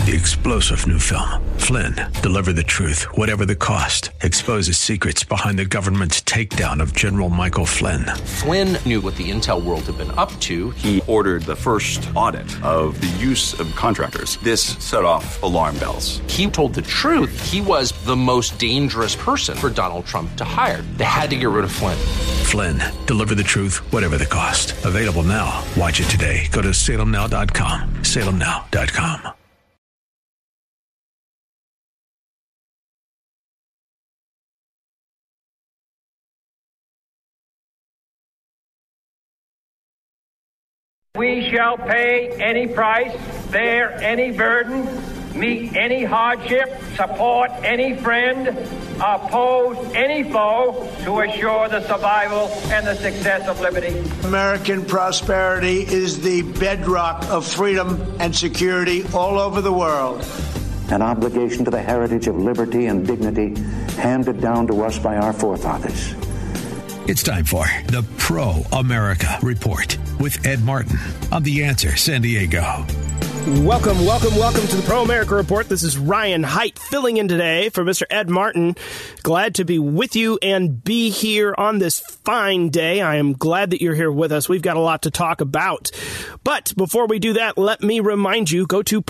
The explosive new film, Flynn, deliver the truth, whatever the cost, exposes secrets behind the government's takedown of General Michael Flynn. Flynn knew what the intel world had been up to. He ordered the first audit of the use of contractors. This set off alarm bells. He told the truth. He was the most dangerous person for Donald Trump to hire. They had to get rid of Flynn. Flynn, deliver the truth, whatever the cost. Available now. Watch it today. Go to salemnow.com. salemnow.com. We shall pay any price, bear any burden, meet any hardship, support any friend, oppose any foe to assure the survival and the success of liberty. American prosperity is the bedrock of freedom and security all over the world. An obligation to the heritage of liberty and dignity handed down to us by our forefathers. It's time for the Pro-America Report with Ed Martin on The Answer San Diego. Welcome to the Pro-America Report. This is Ryan Haidt filling in today for Mr. Ed Martin. Glad to be with you and be here on this fine day. I am glad that you're here with us. We've got a lot to talk about. But before we do that, let me remind you, go to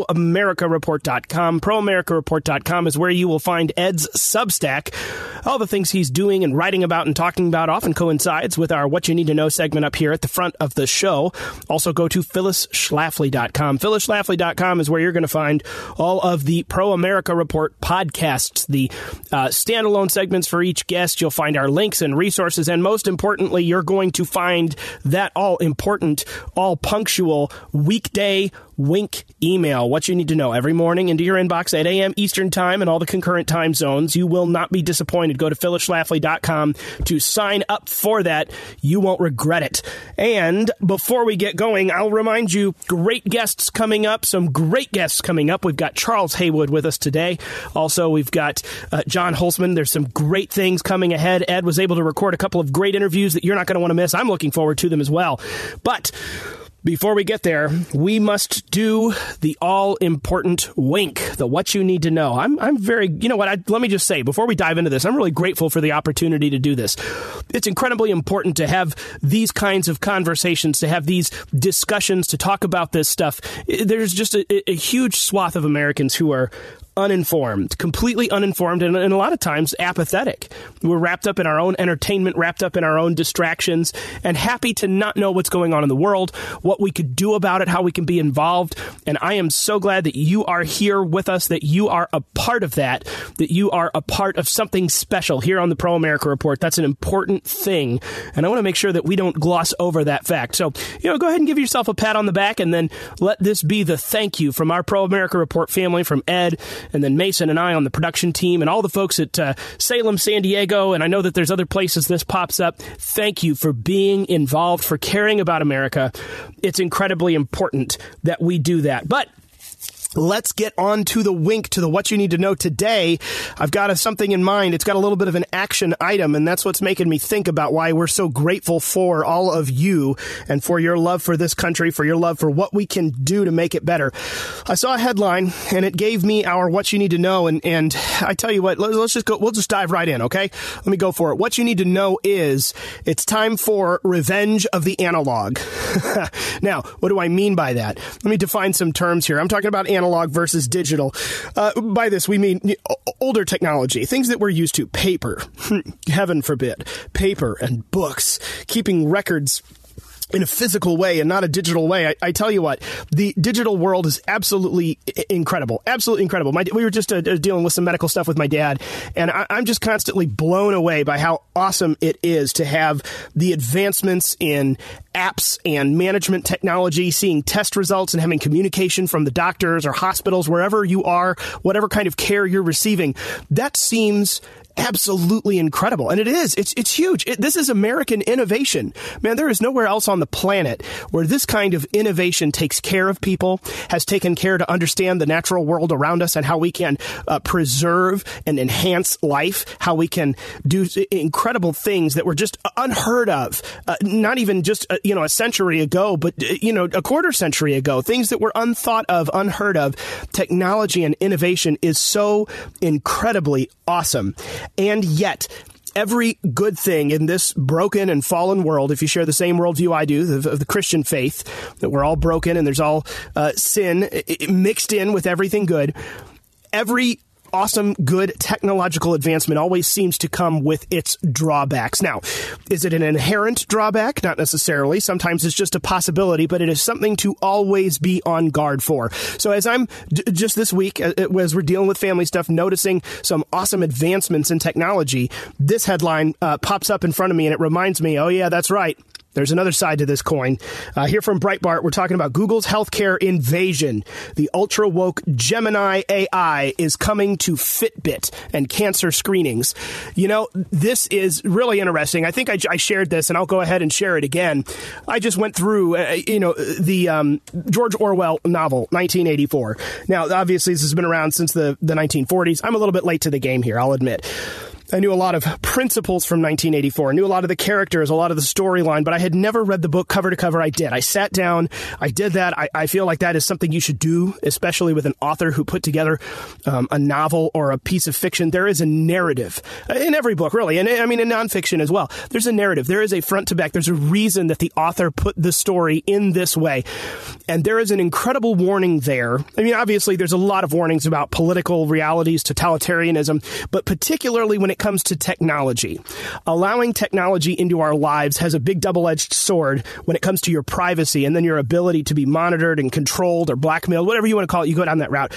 ProAmericaReport.com. ProAmericaReport.com is where you will find Ed's Substack. All the things he's doing and writing about and talking about often coincides with our What You Need to Know segment up here at the front of the show. Also go to PhyllisSchlafly.com. PhyllisSchlafly.com is where you're going to find all of the Pro-America Report podcasts, the standalone segments for each guest. You'll find our links and resources, and most importantly, you're going to find that all-important, all-punctual weekday Wink email. What you need to know every morning into your inbox at 8 a.m. Eastern Time and all the concurrent time zones. You will not be disappointed. Go to PhyllisSchlafly.com to sign up for that. You won't regret it. And before we get going, I'll remind you, great guests coming up, some great guests coming up. We've got Charles Haywood with us today. Also, we've got John Holzman. There's some great things coming ahead. Ed was able to record a couple of great interviews that you're not going to want to miss. I'm looking forward to them as well. But before we get there, we must do the all-important wink, the what you need to know. I'm very, you know what, let me just say, before we dive into this, I'm really grateful for the opportunity to do this. It's incredibly important to have these kinds of conversations, to have these discussions, to talk about this stuff. There's just a huge swath of Americans who are uninformed, completely uninformed, and a lot of times apathetic. We're wrapped up in our own entertainment, wrapped up in our own distractions, and happy to not know what's going on in the world, what we could do about it, how we can be involved. And I am so glad that you are here with us, that you are a part of that you are a part of something special here on the Pro-America Report. That's an important thing, and I want to make sure that we don't gloss over that fact. So, go ahead and give yourself a pat on the back, and then let this be the thank you from our Pro-America Report family, from Ed, and then Mason and I on the production team, and all the folks at Salem, San Diego, and I know that there's other places this pops up. Thank you for being involved, for caring about America. It's incredibly important that we do that. But let's get on to the wink, to the what you need to know today. I've got something in mind. It's got a little bit of an action item, and that's what's making me think about why we're so grateful for all of you and for your love for this country, for your love for what we can do to make it better. I saw a headline, and it gave me our what you need to know, and I tell you what, let's just go. We'll just dive right in, okay? Let me go for it. What you need to know is it's time for Revenge of the Analog. Now, what do I mean by that? Let me define some terms here. I'm talking about analog versus digital. By this, we mean older technology, things that we're used to. Paper, heaven forbid, paper and books, keeping records in a physical way and not a digital way. I tell you what, the digital world is absolutely incredible. Absolutely incredible. We were just dealing with some medical stuff with my dad, and I'm just constantly blown away by how awesome it is to have the advancements in apps and management technology, seeing test results and having communication from the doctors or hospitals, wherever you are, whatever kind of care you're receiving. That seems absolutely incredible. And it is. It's huge. This is American innovation. Man, there is nowhere else on the planet where this kind of innovation takes care of people, has taken care to understand the natural world around us and how we can preserve and enhance life, how we can do incredible things that were just unheard of, not even just a century ago, but, a quarter century ago, things that were unthought of, unheard of. Technology and innovation is so incredibly awesome. And yet, every good thing in this broken and fallen world, if you share the same worldview I do, of the Christian faith, that we're all broken and there's all sin mixed in with everything good, every awesome, good technological advancement always seems to come with its drawbacks. Now, is it an inherent drawback? Not necessarily. Sometimes it's just a possibility, but it is something to always be on guard for. So as I'm just this week, as we're dealing with family stuff, noticing some awesome advancements in technology, this headline pops up in front of me and it reminds me, oh yeah, that's right. There's another side to this coin. Here from Breitbart, we're talking about Google's healthcare invasion. The ultra-woke Gemini AI is coming to Fitbit and cancer screenings. This is really interesting. I think I shared this, and I'll go ahead and share it again. I just went through, the George Orwell novel, 1984. Now, obviously, this has been around since the 1940s. I'm a little bit late to the game here, I'll admit. I knew a lot of principles from 1984. I knew a lot of the characters, a lot of the storyline, but I had never read the book cover to cover. I did. I sat down. I did that. I feel like that is something you should do, especially with an author who put together a novel or a piece of fiction. There is a narrative in every book, really. And I mean, in nonfiction as well. There's a narrative. There is a front to back. There's a reason that the author put the story in this way. And there is an incredible warning there. I mean, obviously, there's a lot of warnings about political realities, totalitarianism, but particularly when it comes to technology. Allowing technology into our lives has a big double-edged sword when it comes to your privacy and then your ability to be monitored and controlled or blackmailed, whatever you want to call it, you go down that route.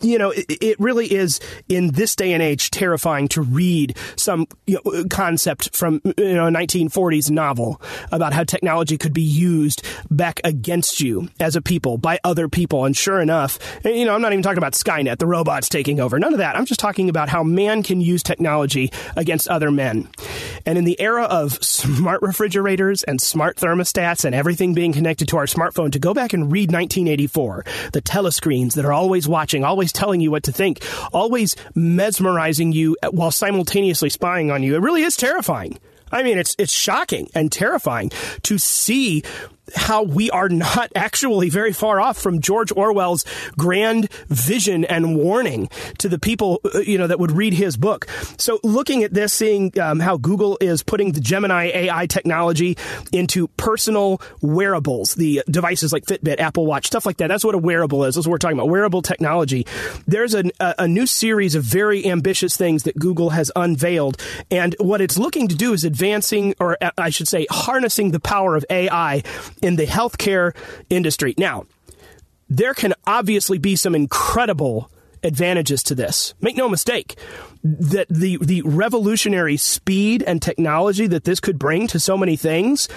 It really is, in this day and age, terrifying to read some concept from a 1940s novel about how technology could be used back against you as a people by other people. And sure enough, I'm not even talking about Skynet, the robots taking over. None of that. I'm just talking about how man can use technology against other men. And in the era of smart refrigerators and smart thermostats and everything being connected to our smartphone, to go back and read 1984, the telescreens that are always watching, always telling you what to think, always mesmerizing you while simultaneously spying on you, it really is terrifying. I mean, it's shocking and terrifying to see how we are not actually very far off from George Orwell's grand vision and warning to the people, that would read his book. So looking at this, seeing how Google is putting the Gemini AI technology into personal wearables, the devices like Fitbit, Apple Watch, stuff like that. That's what a wearable is. That's what we're talking about, wearable technology. There's a new series of very ambitious things that Google has unveiled. And what it's looking to do is advancing, or I should say, harnessing the power of AI in the healthcare industry. Now, there can obviously be some incredible advantages to this. Make no mistake that the revolutionary speed and technology that this could bring to so many things.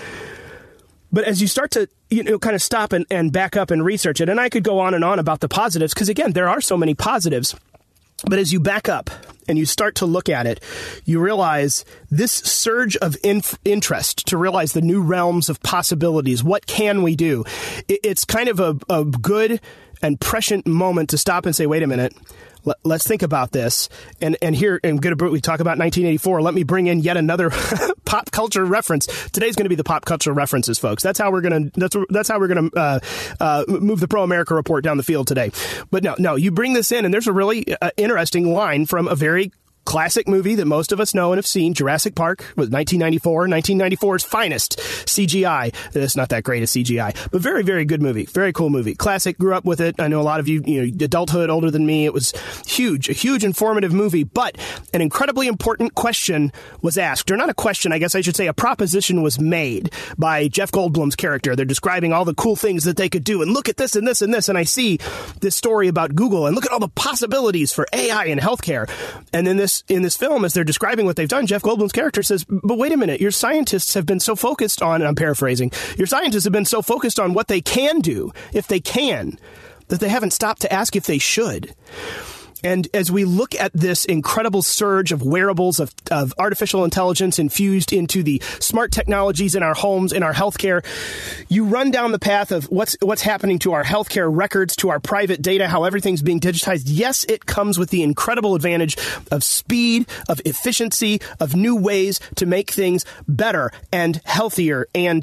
But as you start to, kind of stop and back up and research it, and I could go on and on about the positives, because again, there are so many positives. But as you back up and you start to look at it, you realize this surge of interest to realize the new realms of possibilities. What can we do? It's kind of a good and prescient moment to stop and say, wait a minute. Let's think about this. And here in Good or Brute, we talk about 1984. Let me bring in yet another pop culture reference. Today's going to be the pop culture references, folks. That's how we're going to move the Pro America Report down the field today. But no, you bring this in, and there's a really interesting line from a very classic movie that most of us know and have seen, Jurassic Park, was 1994, 1994's finest CGI. It's not that great a CGI, but very, very good movie. Very cool movie. Classic, grew up with it. I know a lot of you, adulthood, older than me. It was huge, a huge informative movie, but an incredibly important question was asked, or not a question, I guess I should say a proposition was made by Jeff Goldblum's character. They're describing all the cool things that they could do, and look at this and this and this, and I see this story about Google, and look at all the possibilities for AI in healthcare. And then in this film, as they're describing what they've done, Jeff Goldblum's character says, but wait a minute, your scientists have been so focused on, and I'm paraphrasing, your scientists have been so focused on what they can do, if they can, that they haven't stopped to ask if they should. And as we look at this incredible surge of wearables, of artificial intelligence infused into the smart technologies in our homes, in our healthcare, you run down the path of what's happening to our healthcare records, to our private data, how everything's being digitized. Yes, it comes with the incredible advantage of speed, of efficiency, of new ways to make things better and healthier and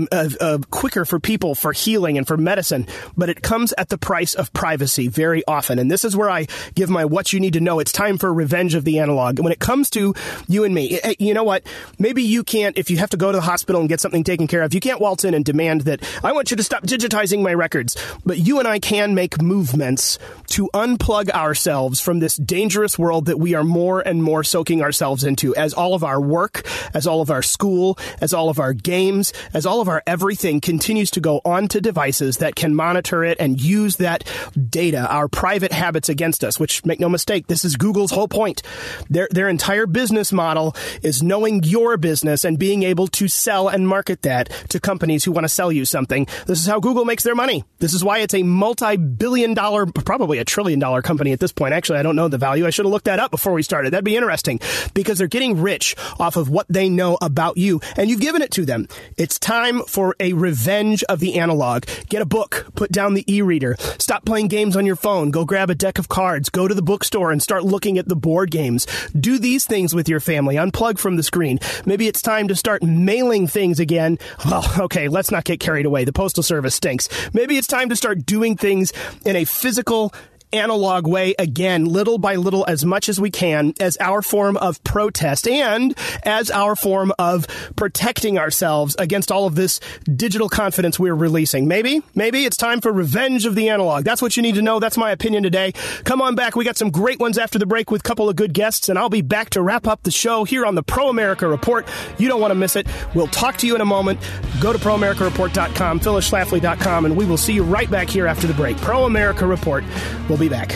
quicker for people, for healing and for medicine. But it comes at the price of privacy very often. And this is where I give my what you need to know. It's time for revenge of the analog. When it comes to you and me, you know what? Maybe you can't, if you have to go to the hospital and get something taken care of, you can't waltz in and demand that I want you to stop digitizing my records. But you and I can make movements to unplug ourselves from this dangerous world that we are more and more soaking ourselves into, as all of our work, as all of our school, as all of our games, as all of our everything continues to go onto devices that can monitor it and use that data, our private habits, against us, which, make no mistake, this is Google's whole point. Their entire business model is knowing your business and being able to sell and market that to companies who want to sell you something. This is how Google makes their money. This is why it's a multi-billion dollar, probably $1 trillion company at this point. Actually, I don't know the value. I should have looked that up before we started. That'd be interesting, because they're getting rich off of what they know about you, and you've given it to them. It's time for a revenge of the analog. Get a book, put down the e-reader, stop playing games on your phone, go grab a deck of cards, go to the bookstore and start looking at the board games. Do these things with your family. Unplug from the screen. Maybe it's time to start mailing things again. Well, okay, let's not get carried away. The Postal Service stinks. Maybe it's time to start doing things in a physical, analog way again, little by little, as much as we can, as our form of protest and as our form of protecting ourselves against all of this digital confidence we're releasing. Maybe it's time for revenge of the analog. That's what you need to know. That's my opinion today. Come on back. We got some great ones after the break with a couple of good guests, and I'll be back to wrap up the show here on the Pro America Report. You don't want to miss it. We'll talk to you in a moment. Go to proamericareport.com, phyllisschlafly.com, and we will see you right back here after the break. Pro America Report. We'll be back.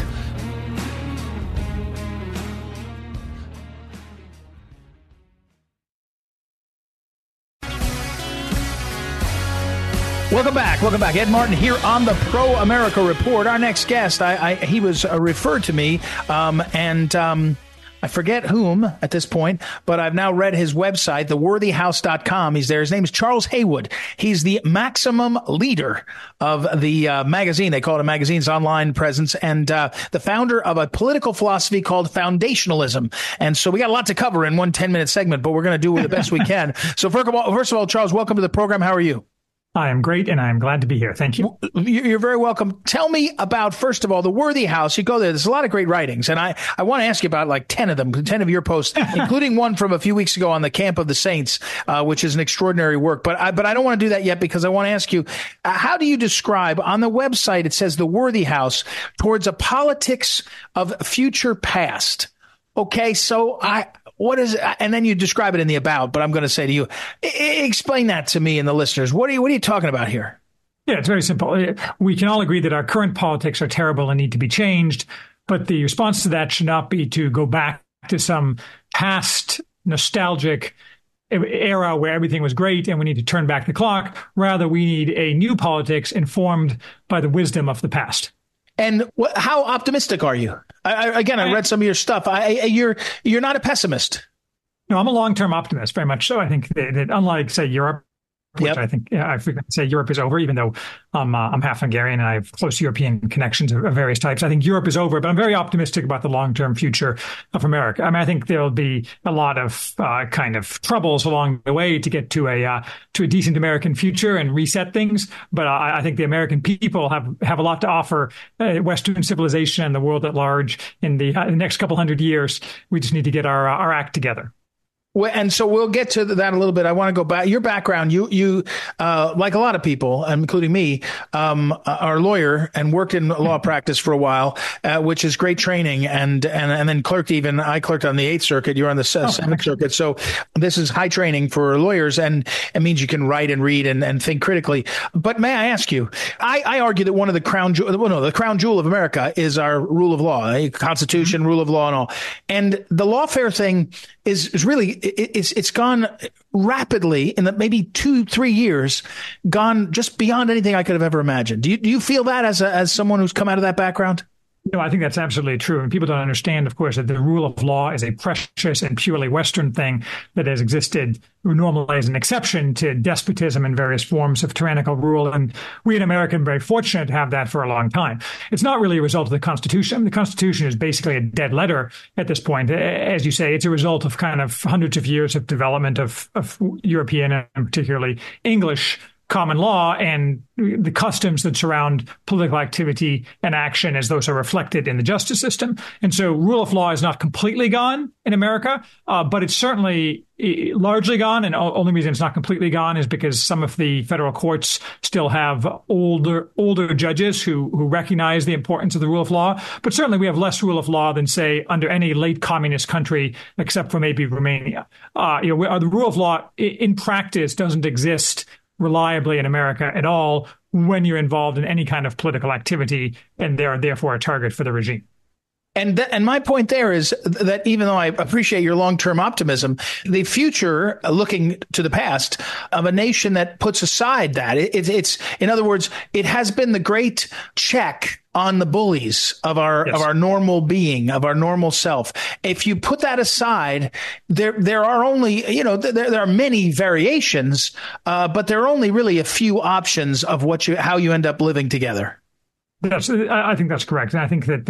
Welcome back. Ed Martin here on the Pro America Report. Our next guest, he was referred to me, and I forget whom at this point, but I've now read his website, theworthyhouse.com. He's there. His name is Charles Haywood. He's the maximum leader of the magazine. They call it a magazine's online presence, and the founder of a political philosophy called foundationalism. And so we got a lot to cover in one 10-minute segment, but we're going to do the best we can. So first of all, Charles, welcome to the program. How are you? I am great, and I am glad to be here. Thank you. You're very welcome. Tell me about, first of all, The Worthy House. You go there. There's a lot of great writings, and I want to ask you about like 10 of them, 10 of your posts, including one from a few weeks ago on the Camp of the Saints, which is an extraordinary work. But I don't want to do that yet, because I want to ask you, how do you describe, on the website, it says The Worthy House, towards a politics of future past. Okay, so what is, and then you describe it in the about, but I'm going to say to you, explain that to me and the listeners. What are you talking about here? Yeah, it's very simple. We can all agree that our current politics are terrible and need to be changed, but the response to that should not be to go back to some past nostalgic era where everything was great and we need to turn back the clock. Rather, we need a new politics informed by the wisdom of the past. And how optimistic are you? I read some of your stuff. You're not a pessimist. No, I'm a long-term optimist, very much so. I think that unlike, say, Europe, which I think I frequently say Europe is over, even though I'm half Hungarian and I have close European connections of various types. I think Europe is over, but I'm very optimistic about the long-term future of America. I mean, I think there'll be a lot of kind of troubles along the way to get to a decent American future and reset things. But I think the American people have a lot to offer Western civilization and the world at large in the next couple hundred years. We just need to get our act together. Well, and so we'll get to that a little bit. I want to go back. Your background, you like a lot of people, including me, are a lawyer and worked in law practice for a while, which is great training. And then clerked even. I clerked on the 8th Circuit. You're on the 7th Circuit. So this is high training for lawyers, and it means you can write and read and think critically. But may I ask you, I argue that one of the crown jewel of America is our rule of law, Constitution, rule of law, and all. And the lawfare thing is really, it's gone rapidly in the maybe 2-3 years, gone just beyond anything I could have ever imagined. Do you feel that as someone who's come out of that background? No, I think that's absolutely true. And people don't understand, of course, that the rule of law is a precious and purely Western thing that has existed normally as an exception to despotism and various forms of tyrannical rule. And we in America are very fortunate to have that for a long time. It's not really a result of the Constitution. The Constitution is basically a dead letter at this point. As you say, it's a result of kind of hundreds of years of development of European and particularly English common law and the customs that surround political activity and action as those are reflected in the justice system. And so rule of law is not completely gone in America, but it's certainly largely gone. And the only reason it's not completely gone is because some of the federal courts still have older judges who recognize the importance of the rule of law. But certainly we have less rule of law than, say, under any late communist country, except for maybe Romania. The rule of law in practice doesn't exist reliably in America at all when you're involved in any kind of political activity and they're therefore a target for the regime. And my point there is that even though I appreciate your long-term optimism, the future, looking to the past, of a nation that puts aside that, it's in other words, it has been the great check on the bullies of our normal being, of our normal self. If you put that aside, there are only, there are many variations, but there are only really a few options of how you end up living together. I think that's correct. And I think that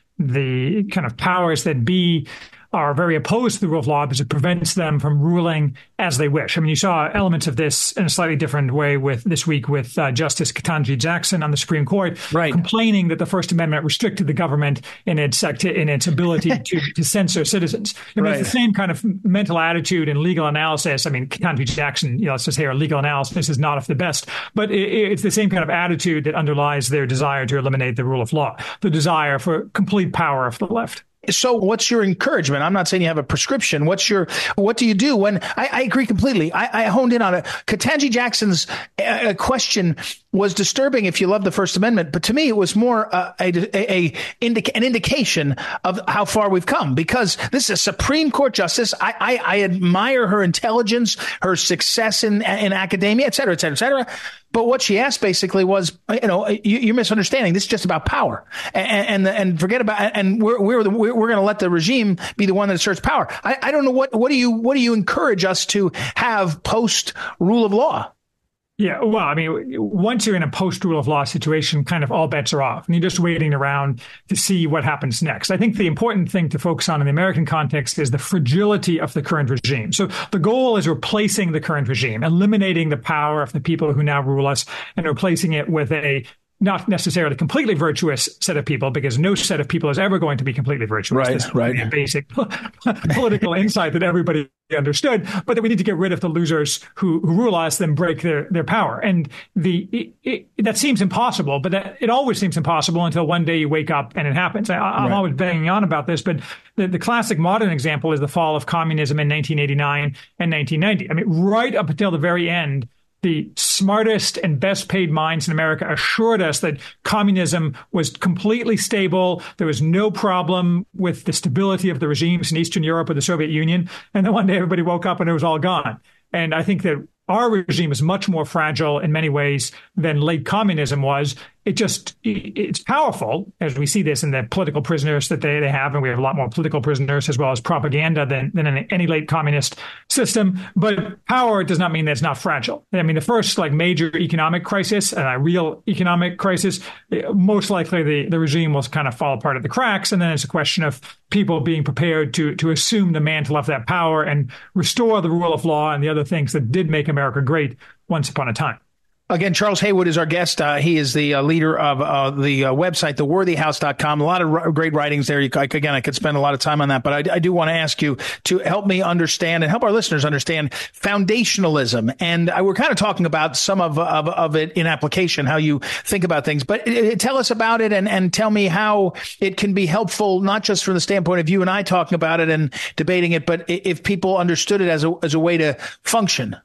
the kind of powers that be are very opposed to the rule of law because it prevents them from ruling as they wish. I mean, you saw elements of this in a slightly different way this week with Justice Ketanji Jackson on the Supreme Court, complaining that the First Amendment restricted the government in its ability to censor citizens. I mean, it's the same kind of mental attitude and legal analysis. I mean, Ketanji Jackson, let's just say her legal analysis is not of the best, but it's the same kind of attitude that underlies their desire to eliminate the rule of law, the desire for complete power of the left. So what's your encouragement? I'm not saying you have a prescription. What do you do when I agree completely? I honed in on it. Ketanji Jackson's question was disturbing if you love the First Amendment, but to me, it was more an indication of how far we've come, because this is a Supreme Court justice. I admire her intelligence, her success in academia, et cetera, et cetera, et cetera. But what she asked basically was, you're misunderstanding. This is just about power, and forget about. And we're going to let the regime be the one that asserts power. I don't know what do you encourage us to have post rule of law? Yeah, well, I mean, once you're in a post-rule of law situation, kind of all bets are off, and you're just waiting around to see what happens next. I think the important thing to focus on in the American context is the fragility of the current regime. So the goal is replacing the current regime, eliminating the power of the people who now rule us, and replacing it with a not necessarily completely virtuous set of people, because no set of people is ever going to be completely virtuous. Right. A basic political insight that everybody understood, but that we need to get rid of the losers who rule us, then break their power. And that seems impossible, but it always seems impossible until one day you wake up and it happens. I'm always banging on about this, but the classic modern example is the fall of communism in 1989 and 1990. I mean, right up until the very end, the smartest and best paid minds in America assured us that communism was completely stable. There was no problem with the stability of the regimes in Eastern Europe or the Soviet Union. And then one day everybody woke up and it was all gone. And I think that our regime is much more fragile in many ways than late communism was. It's powerful, as we see this in the political prisoners that they have, and we have a lot more political prisoners as well as propaganda than in any late communist system. But power does not mean that it's not fragile. I mean, the first major economic crisis and a real economic crisis, most likely the regime will kind of fall apart at the cracks, and then it's a question of people being prepared to assume the mantle of that power and restore the rule of law and the other things that did make America great once upon a time. Again, Charles Haywood is our guest. He is the leader of the website, theworthyhouse.com. A lot of great writings there. I could spend a lot of time on that, but I do want to ask you to help me understand and help our listeners understand foundationalism. And we're kind of talking about some of it in application, how you think about things. But tell us about it and tell me how it can be helpful, not just from the standpoint of you and I talking about it and debating it, but if people understood it as a way to function.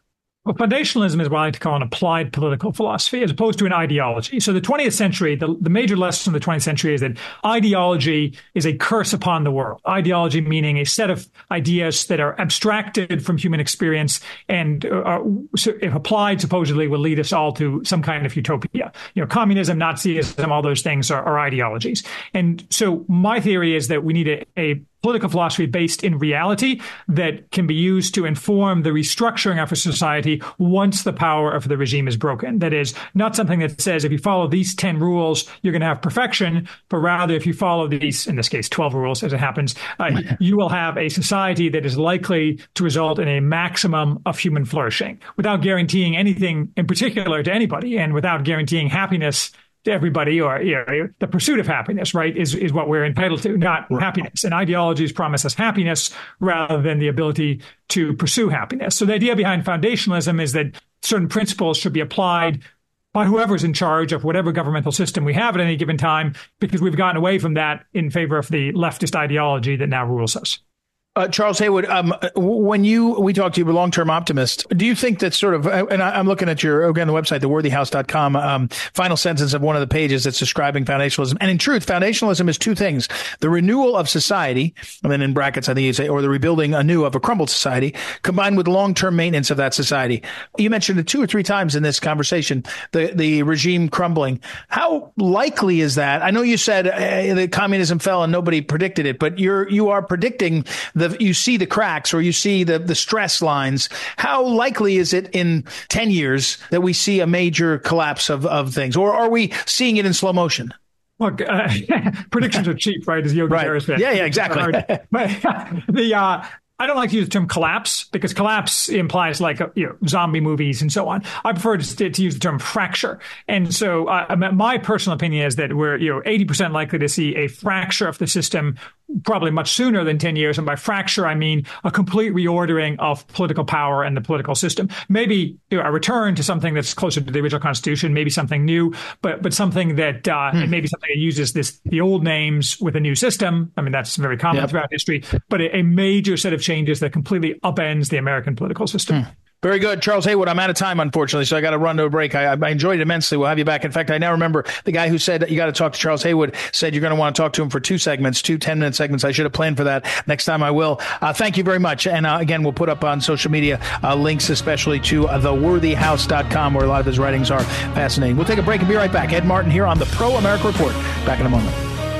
Well, foundationalism is what I like to call an applied political philosophy as opposed to an ideology. So the 20th century, the major lesson of the 20th century is that ideology is a curse upon the world. Ideology meaning a set of ideas that are abstracted from human experience and if applied supposedly will lead us all to some kind of utopia. Communism, Nazism, all those things are ideologies. And so my theory is that we need a political philosophy based in reality that can be used to inform the restructuring of a society once the power of the regime is broken. That is, not something that says if you follow these 10 rules, you're going to have perfection, but rather if you follow these, in this case, 12 rules as it happens, you will have a society that is likely to result in a maximum of human flourishing without guaranteeing anything in particular to anybody and without guaranteeing happiness to everybody, or the pursuit of happiness, right, is what we're entitled to, not happiness. And ideologies promise us happiness rather than the ability to pursue happiness. So the idea behind foundationalism is that certain principles should be applied by whoever's in charge of whatever governmental system we have at any given time, because we've gotten away from that in favor of the leftist ideology that now rules us. Charles Haywood, when we talked to you, a long-term optimist, do you think that sort of, and I'm looking at the website, theworthyhouse.com, final sentence of one of the pages that's describing foundationalism. And in truth, foundationalism is two things: the renewal of society, and then in brackets, I think you say, or the rebuilding anew of a crumbled society, combined with long-term maintenance of that society. You mentioned it 2 or 3 times in this conversation, the regime crumbling. How likely is that? I know you said that communism fell and nobody predicted it, but you are predicting you see the cracks, or you see the stress lines. How likely is it in 10 years that we see a major collapse of things? Or are we seeing it in slow motion? Look, predictions are cheap, right? As Yogi Berra said. Yeah, exactly. But I don't like to use the term collapse because collapse implies like zombie movies and so on. I prefer to use the term fracture. And so my personal opinion is that we're 80% likely to see a fracture of the system probably much sooner than 10 years. And by fracture, I mean a complete reordering of political power and the political system. Maybe a return to something that's closer to the original Constitution, maybe something new, but something that maybe something that uses the old names with a new system. I mean, that's very common throughout history, but a major set of changes that completely upends the American political system. Very good. Charles Haywood, I'm out of time, unfortunately, so I got to run to a break. I enjoyed it immensely. We'll have you back. In fact, I now remember the guy who said you got to talk to Charles Haywood said you're going to want to talk to him for 2 segments, 2 10-minute segments. I should have planned for that. Next time I will. Thank you very much. And again, we'll put up on social media links, especially to theworthyhouse.com, where a lot of his writings are fascinating. We'll take a break and be right back. Ed Martin here on the Pro America Report. Back in a moment.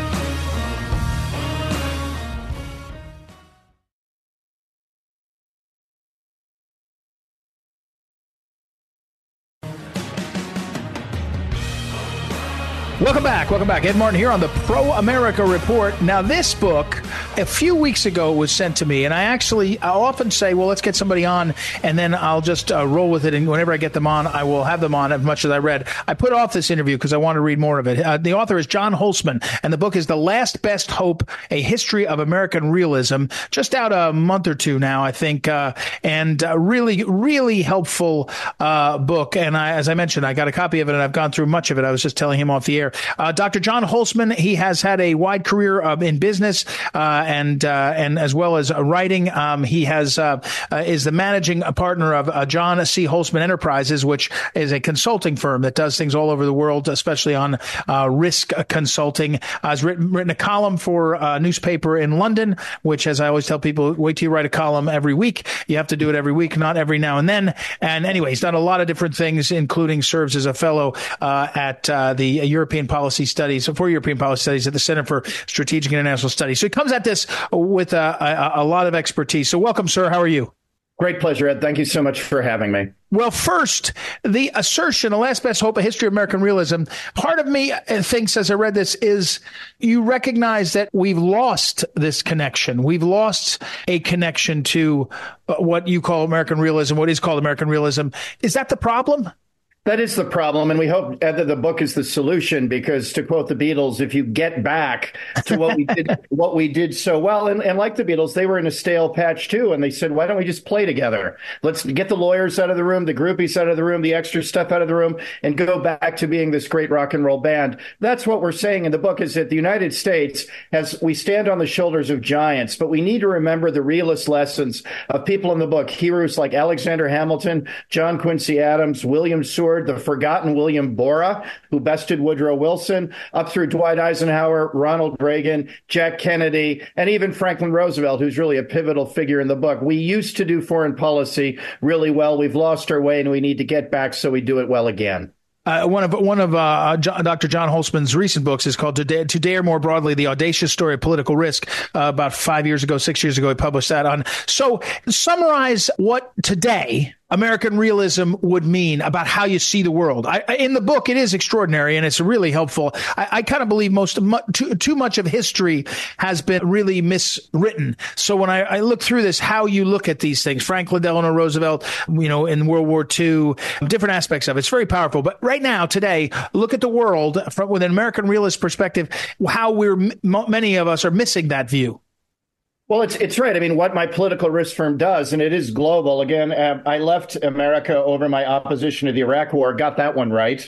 Welcome back. Ed Martin here on the Pro America Report. Now, this book, a few weeks ago, was sent to me, and I'll often say, well, let's get somebody on, and then I'll just roll with it, and whenever I get them on, I will have them on as much as I read. I put off this interview because I want to read more of it. The author is John Holzman, and the book is The Last Best Hope, A History of American Realism, just out a month or 2 now, I think, and really, really helpful book. And as I mentioned, I got a copy of it, and I've gone through much of it. I was just telling him off the air. Dr. John Holzman, he has had a wide career in business and as well as writing. He is the managing partner of John C. Holzman Enterprises, which is a consulting firm that does things all over the world, especially on risk consulting. Has written a column for a newspaper in London, which, as I always tell people, wait till you write a column every week. You have to do it every week, not every now and then. And anyway, he's done a lot of different things, including serves as a fellow at the European Policy Studies at the Center for Strategic International Studies. So he comes at this with a lot of expertise. So welcome, sir. How are you? Great pleasure, Ed. Thank you so much for having me. Well, first, the assertion, The Last Best Hope, A History of American Realism. Part of me thinks, as I read this, is you recognize that we've lost this connection. We've lost a connection to what you call American realism, what is called American realism. Is that the problem? That is the problem, and we hope that the book is the solution, because to quote the Beatles, if you get back to what we did so well, and like the Beatles, they were in a stale patch too, and they said, why don't we just play together? Let's get the lawyers out of the room, the groupies out of the room, the extra stuff out of the room, and go back to being this great rock and roll band. That's what we're saying in the book, is that the United States we stand on the shoulders of giants, but we need to remember the realist lessons of people in the book, heroes like Alexander Hamilton, John Quincy Adams, William Seward, the forgotten William Borah, who bested Woodrow Wilson, up through Dwight Eisenhower, Ronald Reagan, Jack Kennedy, and even Franklin Roosevelt, who's really a pivotal figure in the book. We used to do foreign policy really well. We've lost our way, and we need to get back so we do it well again. One of Dr. John Holtzman's recent books is called To Dare More Broadly, The Audacious Story of Political Risk. About 6 years ago, he published that on. So summarize what today American realism would mean about how you see the world. In the book, it is extraordinary, and it's really helpful. I kind of believe too much of history has been really miswritten. So when I look through this, how you look at these things, Franklin Delano Roosevelt, in World War II, different aspects of it, it's very powerful. But right now, today, look at the world with an American realist perspective, how many of us are missing that view. Well, it's right. I mean, what my political risk firm does, and it is global. Again, I left America over my opposition to the Iraq War, got that one right.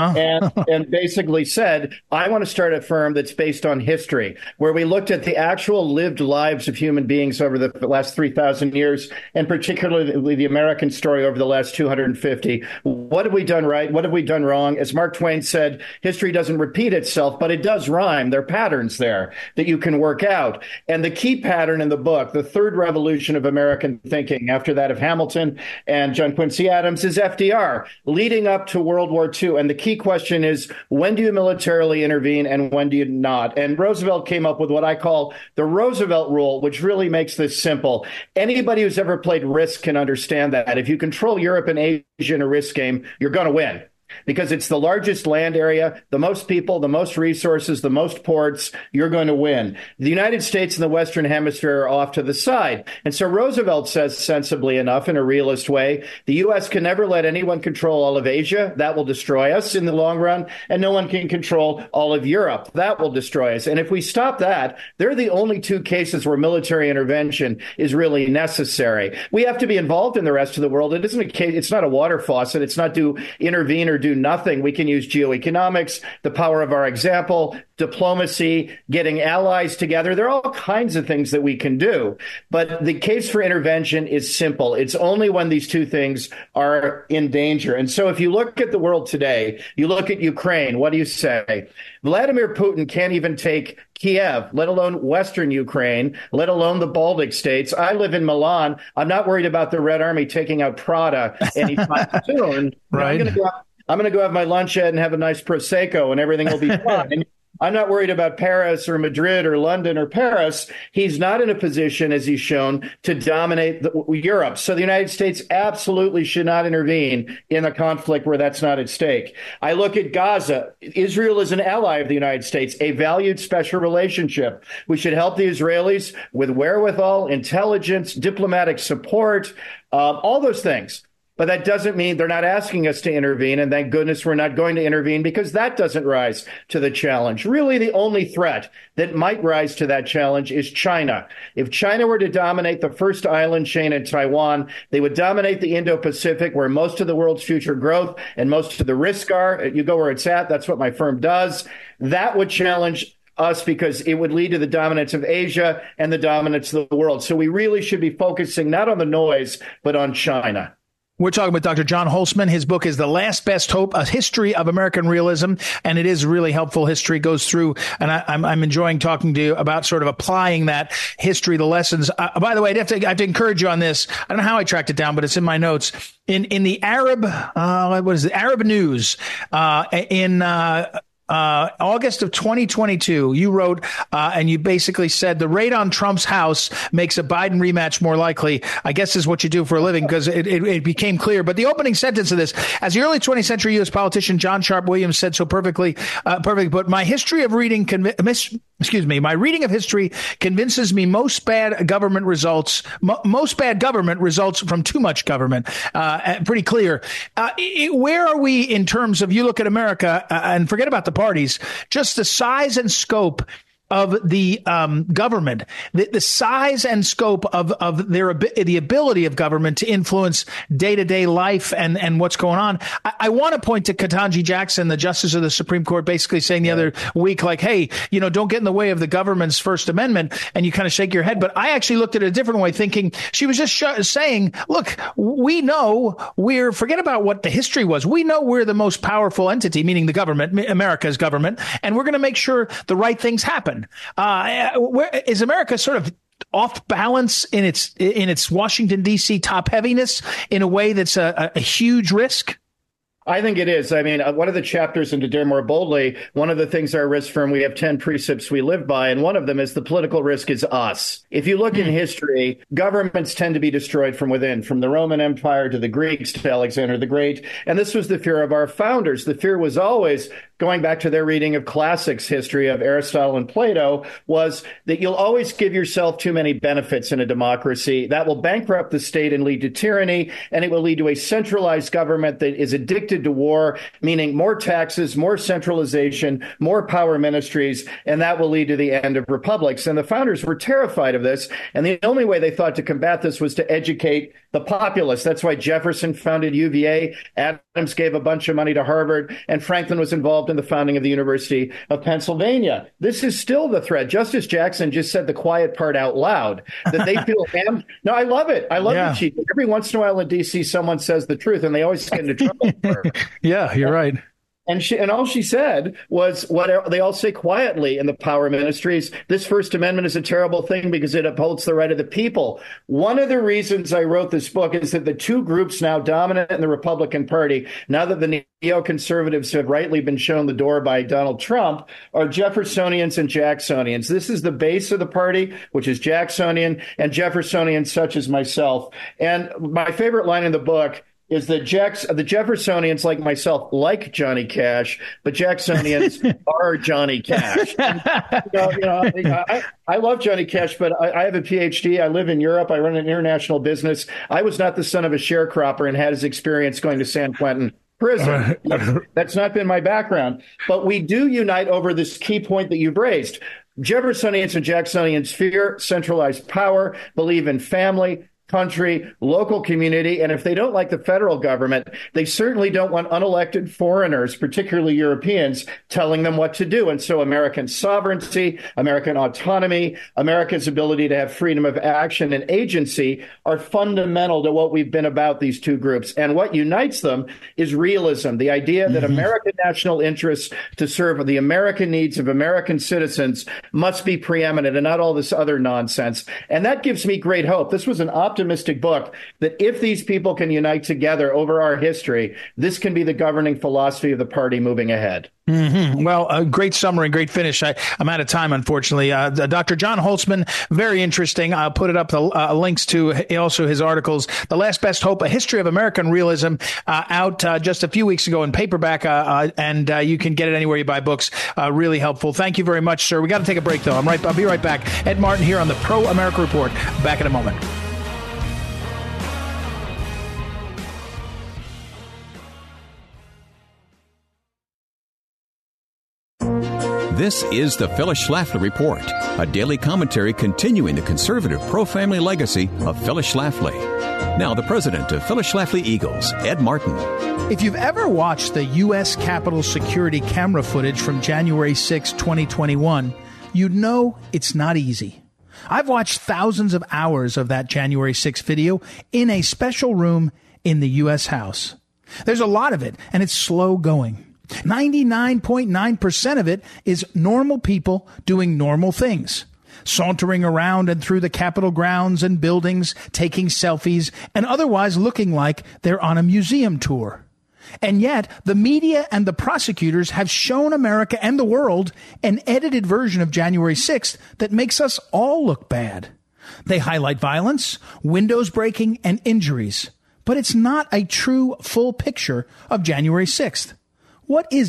And basically said, I want to start a firm that's based on history, where we looked at the actual lived lives of human beings over the last 3,000 years, and particularly the American story over the last 250. What have we done right? What have we done wrong? As Mark Twain said, history doesn't repeat itself, but it does rhyme. There are patterns there that you can work out. And the key pattern in the book, the third revolution of American thinking, after that of Hamilton and John Quincy Adams, is FDR, leading up to World War II. And the key question is, when do you militarily intervene and when do you not? And Roosevelt came up with what I call the Roosevelt rule, which really makes this simple. Anybody who's ever played Risk can understand that. If you control Europe and Asia in a Risk game, you're going to win. Because it's the largest land area, the most people, the most resources, the most ports, you're going to win. The United States and the Western Hemisphere are off to the side. And so Roosevelt says sensibly enough, in a realist way, the U.S. can never let anyone control all of Asia. That will destroy us in the long run. And no one can control all of Europe. That will destroy us. And if we stop that, they're the only two cases where military intervention is really necessary. We have to be involved in the rest of the world. It isn't a case, it's not a water faucet. It's not to intervene or do nothing. We can use geoeconomics, the power of our example, diplomacy, getting allies together. There are all kinds of things that we can do. But the case for intervention is simple. It's only when these two things are in danger. And so if you look at the world today, you look at Ukraine, what do you say? Vladimir Putin can't even take Kiev, let alone Western Ukraine, let alone the Baltic states. I live in Milan. I'm not worried about the Red Army taking out Prada anytime soon. Right. I'm going to go have my lunch and have a nice Prosecco and everything will be fine. I'm not worried about Paris or Madrid or London or Paris. He's not in a position, as he's shown, to dominate Europe. So the United States absolutely should not intervene in a conflict where that's not at stake. I look at Gaza. Israel is an ally of the United States, a valued special relationship. We should help the Israelis with wherewithal, intelligence, diplomatic support, all those things. But that doesn't mean they're not asking us to intervene. And thank goodness we're not going to intervene, because that doesn't rise to the challenge. Really, the only threat that might rise to that challenge is China. If China were to dominate the first island chain in Taiwan, they would dominate the Indo-Pacific, where most of the world's future growth and most of the risk are. You go where it's at. That's what my firm does. That would challenge us, because it would lead to the dominance of Asia and the dominance of the world. So we really should be focusing not on the noise, but on China. We're talking with Dr. John Holtzman. His book is The Last Best Hope, A History of American Realism, and it is really helpful. History goes through, and I'm enjoying talking to you about sort of applying that history, the lessons. By the way, I have to encourage you on this. I don't know how I tracked it down, but it's in my notes. In the Arab, Arab News, in August of 2022, you wrote and you basically said the raid on Trump's house makes a Biden rematch more likely. I guess is what you do for a living, because it became clear. But the opening sentence of this, as the early 20th century U.S. politician John Sharp Williams said so perfectly, but my history of reading My reading of history convinces me most bad government results from too much government. Pretty clear. Where are we in terms of, you look at America and forget about the parties, just the size and scope of the government, the size and scope of the ability of government to influence day-to-day life and what's going on. I want to point to Ketanji Jackson, the Justice of the Supreme Court, basically saying the other week, like, hey, don't get in the way of the government's First Amendment, and you kind of shake your head. But I actually looked at it a different way, thinking she was just saying, look, we know forget about what the history was. We know we're the most powerful entity, meaning the government, America's government, and we're going to make sure the right things happen. Where is America sort of off balance in its Washington, D.C. top heaviness in a way that's a huge risk? I think it is. I mean, one of the chapters in To Dare More Boldly, one of the things our risk firm, we have 10 precepts we live by, and one of them is the political risk is us. If you look in history, governments tend to be destroyed from within, from the Roman Empire to the Greeks to Alexander the Great. And this was the fear of our founders. The fear was always, going back to their reading of classics history of Aristotle and Plato, was that you'll always give yourself too many benefits in a democracy. That will bankrupt the state and lead to tyranny, and it will lead to a centralized government that is addicted to war, meaning more taxes, more centralization, more power ministries, and that will lead to the end of republics. And the founders were terrified of this, and the only way they thought to combat this was to educate the populace. That's why Jefferson founded UVA, Adams gave a bunch of money to Harvard, and Franklin was involved in the founding of the University of Pennsylvania. This is still the threat. Justice Jackson just said the quiet part out loud, that they feel No, I love it. I love it, Chief. Every once in a while in D.C., someone says the truth, and they always get into trouble for it. Yeah, you're right. And all she said was what they all say quietly in the power ministries. This First Amendment is a terrible thing because it upholds the right of the people. One of the reasons I wrote this book is that the two groups now dominant in the Republican Party, now that the neoconservatives have rightly been shown the door by Donald Trump, are Jeffersonians and Jacksonians. This is the base of the party, which is Jacksonian, and Jeffersonians such as myself. And my favorite line in the book is that the Jeffersonians, like myself, like Johnny Cash, but Jacksonians are Johnny Cash. I love Johnny Cash, but I have a PhD. I live in Europe. I run an international business. I was not the son of a sharecropper and had his experience going to San Quentin prison. That's not been my background. But we do unite over this key point that you've raised. Jeffersonians and Jacksonians fear centralized power, believe in family, country, local community, and if they don't like the federal government, they certainly don't want unelected foreigners, particularly Europeans, telling them what to do. And so American sovereignty, American autonomy, America's ability to have freedom of action and agency are fundamental to what we've been about, these two groups. And what unites them is realism, the idea that American national interests to serve the American needs of American citizens must be preeminent and not all this other nonsense. And that gives me great hope. This was an optimistic book that if these people can unite together over our history, this can be the governing philosophy of the party moving ahead. Well, a great summary, great finish. I'm out of time, unfortunately. Dr. John Holtzman, very interesting. I'll put it up, the links to also his articles, The Last Best Hope, A History of American Realism, out just a few weeks ago in paperback, and you can get it anywhere you buy books. Really helpful. Thank you very much, sir. We got to take a break, though. I'll be right back. Ed Martin here on the Pro America Report. Back in a moment. This is the Phyllis Schlafly Report, a daily commentary continuing the conservative pro-family legacy of Phyllis Schlafly. Now, the president of Phyllis Schlafly Eagles, Ed Martin. If you've ever watched the U.S. Capitol security camera footage from January 6, 2021, you'd know it's not easy. I've watched thousands of hours of that January 6 video in a special room in the U.S. House. There's a lot of it, and it's slow going. 99.9% of it is normal people doing normal things, sauntering around and through the Capitol grounds and buildings, taking selfies, and otherwise looking like they're on a museum tour. And yet, the media and the prosecutors have shown America and the world an edited version of January 6th that makes us all look bad. They highlight violence, windows breaking, and injuries. But it's not a true, full picture of January 6th. What is it?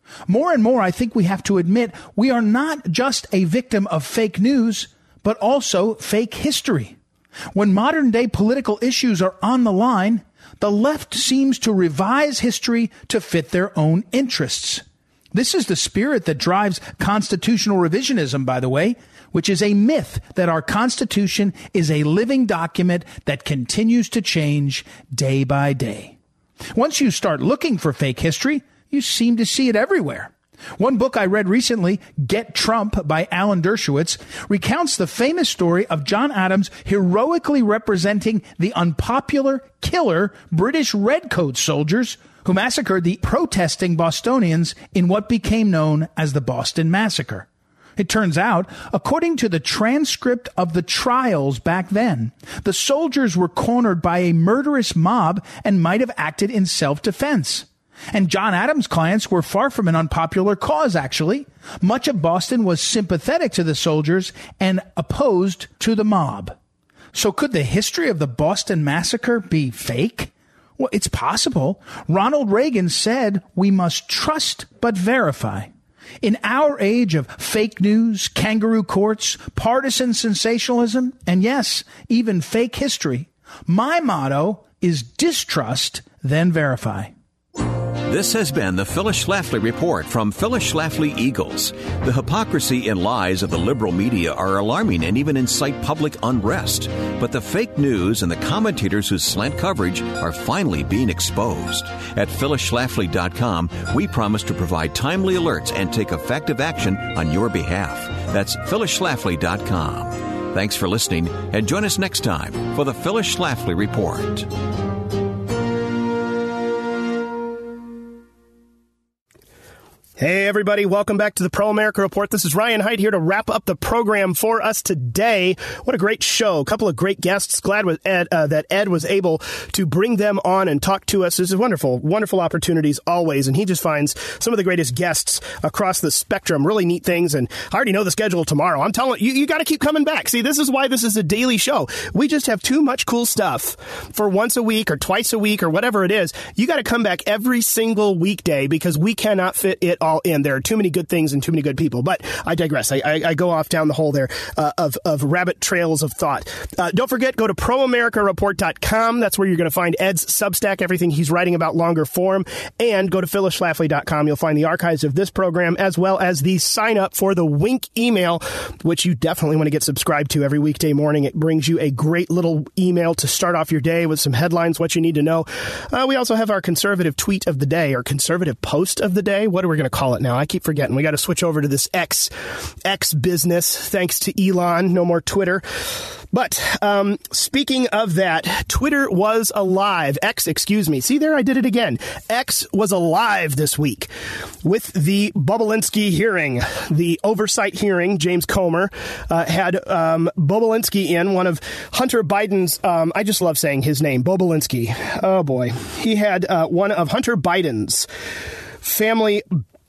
More and more, I think we have to admit we are not just a victim of fake news, but also fake history. When modern-day political issues are on the line, the left seems to revise history to fit their own interests. This is the spirit that drives constitutional revisionism, by the way, which is a myth that our Constitution is a living document that continues to change day by day. Once you start looking for fake history, you seem to see it everywhere. One book I read recently, Get Trump by Alan Dershowitz, recounts the famous story of John Adams heroically representing the unpopular, killer British Redcoat soldiers who massacred the protesting Bostonians in what became known as the Boston Massacre. It turns out, according to the transcript of the trials back then, the soldiers were cornered by a murderous mob and might have acted in self-defense. And John Adams' clients were far from an unpopular cause, actually. Much of Boston was sympathetic to the soldiers and opposed to the mob. So could the history of the Boston Massacre be fake? Well, it's possible. Ronald Reagan said we must trust but verify. In our age of fake news, kangaroo courts, partisan sensationalism, and yes, even fake history, my motto is distrust, then verify. This has been the Phyllis Schlafly Report from Phyllis Schlafly Eagles. The hypocrisy and lies of the liberal media are alarming and even incite public unrest. But the fake news and the commentators who slant coverage are finally being exposed. At phyllisschlafly.com, we promise to provide timely alerts and take effective action on your behalf. That's phyllisschlafly.com. Thanks for listening, and join us next time for the Phyllis Schlafly Report. Hey, everybody. Welcome back to the Pro America Report. This is Ryan Haidt here to wrap up the program for us today. What a great show. A couple of great guests. Glad with Ed, that Ed was able to bring them on and talk to us. This is wonderful, wonderful opportunities always. And he just finds some of the greatest guests across the spectrum. Really neat things. And I already know the schedule tomorrow. I'm telling you, you got to keep coming back. See, this is why this is a daily show. We just have too much cool stuff for once a week or twice a week or whatever it is. You got to come back every single weekday because we cannot fit it all in. There are too many good things and too many good people. But I digress. I go off down the hole there of rabbit trails of thought. Don't forget, go to proamericareport.com. That's where you're going to find Ed's Substack, everything he's writing about longer form. And go to phyllisschlafly.com. You'll find the archives of this program as well as the sign up for the Wink email, which you definitely want to get subscribed to every weekday morning. It brings you a great little email to start off your day with some headlines, what you need to know. We also have our conservative tweet of the day or conservative post of the day. What are we going to call it now? I keep forgetting. We got to switch over to this X business. Thanks to Elon. No more Twitter. But speaking of that, Twitter was alive. Excuse me. See there, I did it again. X was alive this week with the Bobulinski hearing, the oversight hearing. James Comer had Bobulinski in, one of Hunter Biden's, I just love saying his name, Bobulinski. Oh boy. He had one of Hunter Biden's family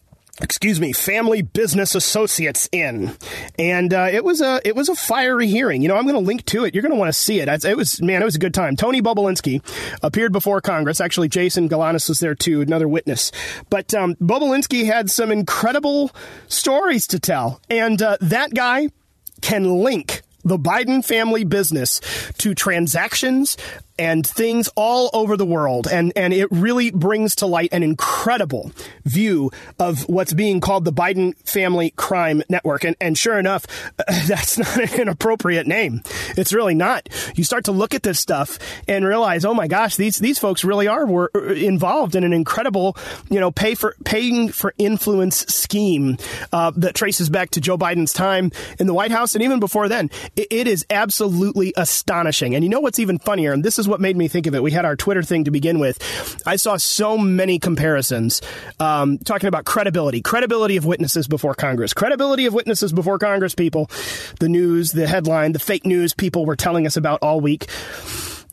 business associates in. And it was a fiery hearing. You know, I'm going to link to it. You're going to want to see it. It was a good time. Tony Bobulinski appeared before Congress. Actually, Jason Galanis was there too, another witness. But Bobulinski had some incredible stories to tell. And that guy can link the Biden family business to transactions and things all over the world. And it really brings to light an incredible view of what's being called the Biden family crime network. And sure enough, that's not an appropriate name. It's really not. You start to look at this stuff and realize, oh my gosh, these folks really were involved in an incredible, paying for influence scheme that traces back to Joe Biden's time in the White House. And even before then, it is absolutely astonishing. And you know what's even funnier? And this is what made me think of it. We had our Twitter thing to begin with. I saw so many comparisons talking about credibility of witnesses before Congress, people, the news, the headline, the fake news people were telling us about all week.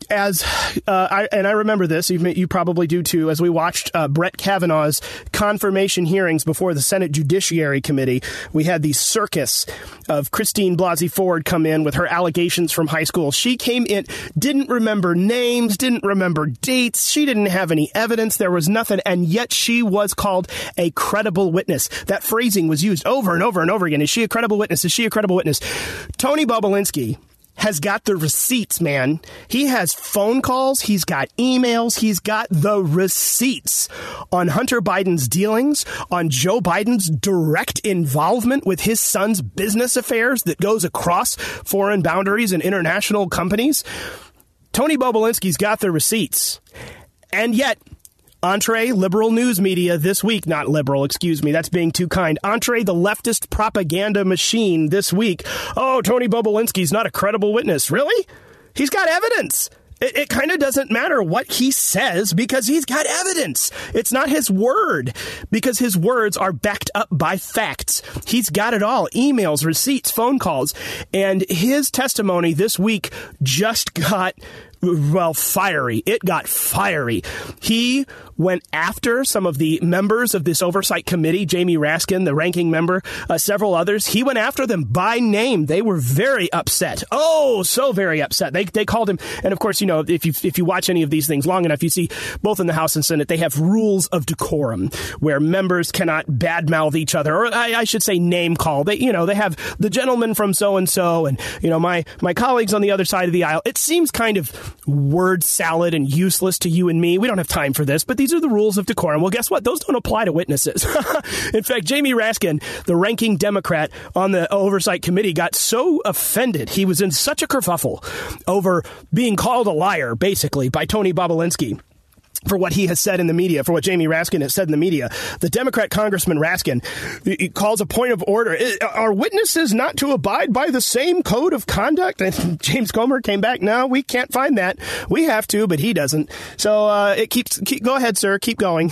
I remember this, you probably do too, as we watched Brett Kavanaugh's confirmation hearings before the Senate Judiciary Committee, we had the circus of Christine Blasey Ford come in with her allegations from high school. She came in, didn't remember names, didn't remember dates, she didn't have any evidence, there was nothing, and yet she was called a credible witness. That phrasing was used over and over and over again. Is she a credible witness? Is she a credible witness? Tony Bobulinski has got the receipts, man. He has phone calls. He's got emails. He's got the receipts on Hunter Biden's dealings, on Joe Biden's direct involvement with his son's business affairs that goes across foreign boundaries and international companies. Tony Bobulinski's got the receipts. And yet, entree liberal news media this week, not liberal, excuse me, that's being too kind. Entree the leftist propaganda machine this week. Oh, Tony Bobulinski's not a credible witness. Really? He's got evidence. It kind of doesn't matter what he says because he's got evidence. It's not his word because his words are backed up by facts. He's got it all. Emails, receipts, phone calls. And his testimony this week just got, well, fiery. It got fiery. He went after some of the members of this oversight committee, Jamie Raskin, the ranking member, several others. He went after them by name. They were very upset. Oh, so very upset. They called him. And of course, you know, if you watch any of these things long enough, you see both in the House and Senate, they have rules of decorum where members cannot badmouth each other, or I should say name call. They have the gentleman from so-and-so and, you know, my colleagues on the other side of the aisle. It seems kind of word salad and useless to you and me. We don't have time for this, but these are the rules of decorum. Well, guess what? Those don't apply to witnesses. In fact, Jamie Raskin, the ranking Democrat on the Oversight Committee, got so offended. He was in such a kerfuffle over being called a liar, basically, by Tony Bobulinski for what he has said in the media, for what Jamie Raskin has said in the media. The Democrat Congressman Raskin he calls a point of order. Are witnesses not to abide by the same code of conduct? And James Comer came back, no, we can't find that. We have to, but he doesn't. So go ahead, sir, keep going.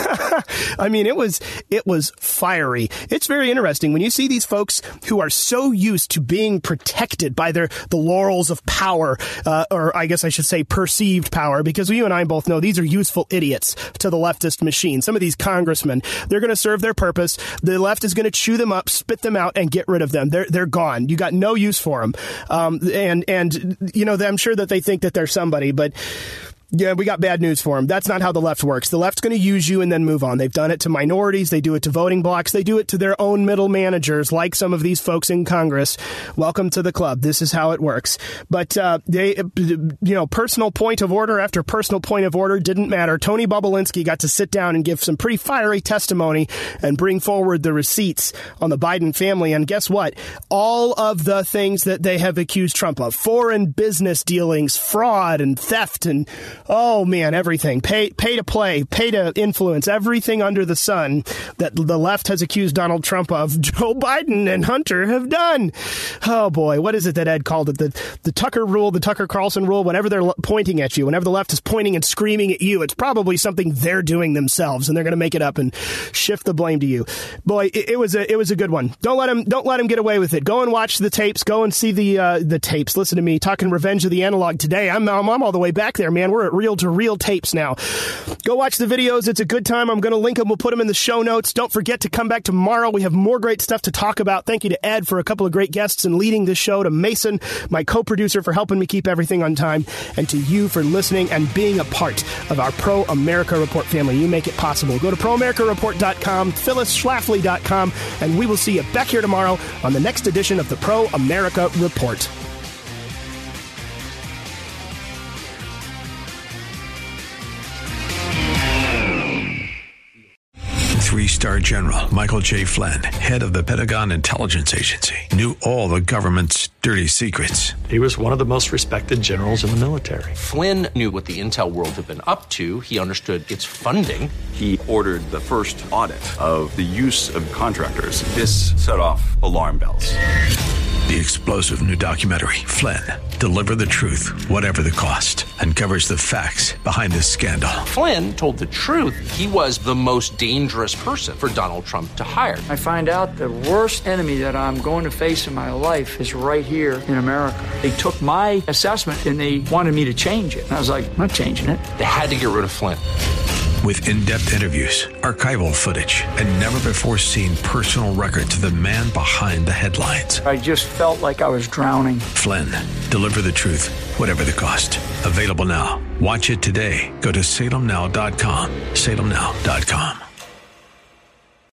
I mean, it was fiery. It's very interesting when you see these folks who are so used to being protected by the laurels of power, or I guess I should say perceived power, because you and I both know these are useful idiots to the leftist machine. Some of these congressmen, they're going to serve their purpose. The left is going to chew them up, spit them out, and get rid of them. They're gone. You got no use for them. And you know, I'm sure that they think that they're somebody, but yeah, we got bad news for them. That's not how the left works. The left's going to use you and then move on. They've done it to minorities. They do it to voting blocks. They do it to their own middle managers, like some of these folks in Congress. Welcome to the club. This is how it works. But personal point of order after personal point of order didn't matter. Tony Bobulinski got to sit down and give some pretty fiery testimony and bring forward the receipts on the Biden family. And guess what? All of the things that they have accused Trump of, foreign business dealings, fraud and theft and oh, man, everything. Pay to play, pay to influence, everything under the sun that the left has accused Donald Trump of, Joe Biden and Hunter have done. Oh, boy, what is it that Ed called it? The Tucker rule, the Tucker Carlson rule. Whenever they're pointing at you, whenever the left is pointing and screaming at you, it's probably something they're doing themselves, and they're going to make it up and shift the blame to you. Boy, it was a good one. Don't let him get away with it. Go and watch the tapes. Go and see the tapes. Listen to me talking Revenge of the Analog today. I'm all the way back there, man. We're at reel-to-reel tapes now. Go watch the videos. It's a good time. I'm going to link them. We'll put them in the show notes. Don't forget to come back tomorrow. We have more great stuff to talk about. Thank you to Ed for a couple of great guests and leading this show, to Mason, my co-producer, for helping me keep everything on time, and to you for listening and being a part of our Pro America Report family. You make it possible. Go to ProAmericaReport.com, PhyllisSchlafly.com, and we will see you back here tomorrow on the next edition of the Pro America Report. Three-star General Michael J. Flynn, head of the Pentagon Intelligence Agency, knew all the government's dirty secrets. He was one of the most respected generals in the military. Flynn knew what the intel world had been up to. He understood its funding. He ordered the first audit of the use of contractors. This set off alarm bells. The explosive new documentary, Flynn, Deliver the Truth, Whatever the Cost, uncovers the facts behind this scandal. Flynn told the truth. He was the most dangerous person for Donald Trump to hire. I find out the worst enemy that I'm going to face in my life is right here in America. They took my assessment and they wanted me to change it. And I was like, I'm not changing it. They had to get rid of Flynn. With in-depth interviews, archival footage, and never-before-seen personal records of the man behind the headlines. I just felt like I was drowning. Flynn, Deliver the Truth, Whatever the Cost. Available now. Watch it today. Go to salemnow.com. salemnow.com.